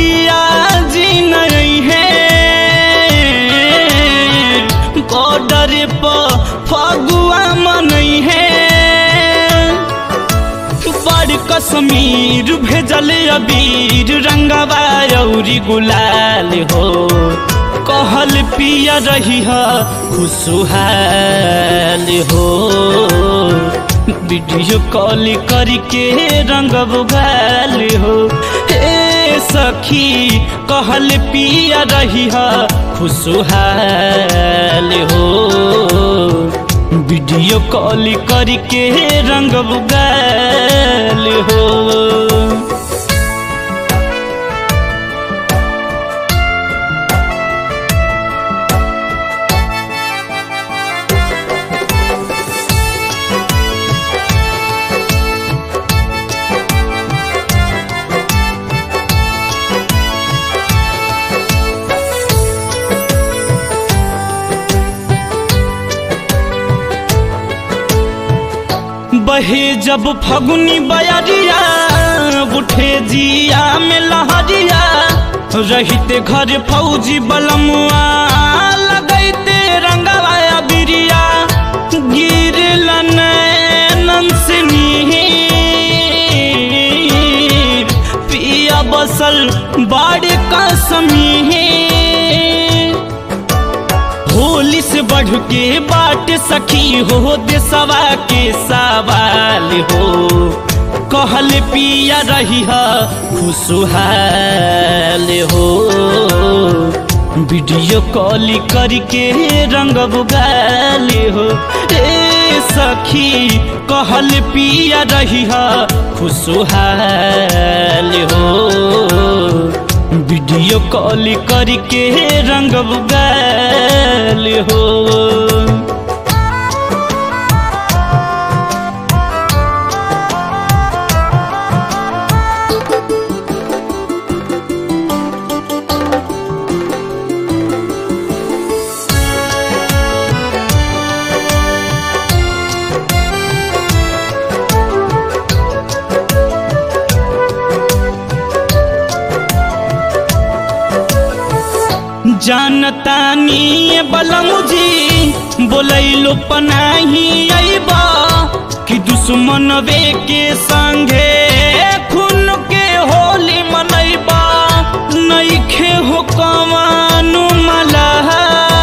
पिया जी नहीं है बॉर्डर पर फगुआ मनई है बड़ कश्मीर भेजल अबीर रंगवा अउरी गुलाल हो कहल पिया रही है खुशहाल हो वीडियो कॉल करके रंग बुगाल हो हे सखी कहल पिया रही है खुशहाल हो वीडियो कॉल करके रंग बुगाल हो। बहे जब फगुनी बयरिया उठे जिया में लहरिया रहिते घर फौजी बलमुआ लगैते रंगवा बिरिया गिरल नैनन से नीर पिया बसल बाड़ कश्मीर होली से बढ़ के बाट सखी हो देशवा के सवाल हो कहल पिया रही है खुशहाल हो वीडियो कॉल करके रंग बुगाल हो ए सखी कहल पिया रही है खुशहाल हो वीडियो कॉल करके रंग बुगाल हो। जानतानी बलमुजी बोलैलो पनाही अइबा कि दुश्मन वे के संगे खून के होली मनैबा नइखे हो कमानु मलाल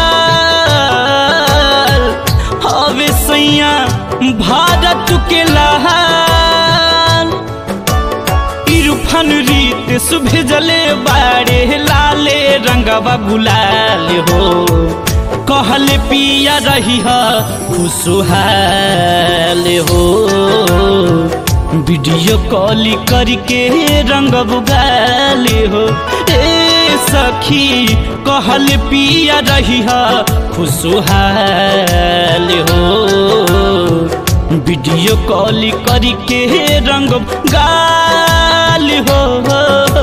हवे सैया भारत के लहाल इरफान रीत सुभेजले बाड़े लाले रंगवा गुलाल हो कहल पिया रही है खुशहाल हो वीडियो कॉल करके रंग बुगाल हो ए सखी कहल पिया रही है खुशहाल हो वीडियो कॉल करके रंग गाल हो।